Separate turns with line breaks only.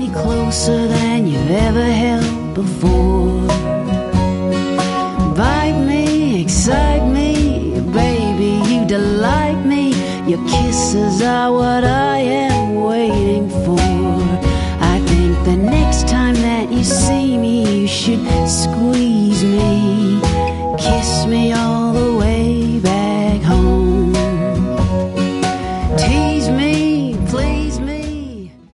closer than you've ever held before. Bite me, excite me, baby, you delight me. Your kisses are what I am waiting for. I think the next time that you see me, you should squeeze me, kiss me all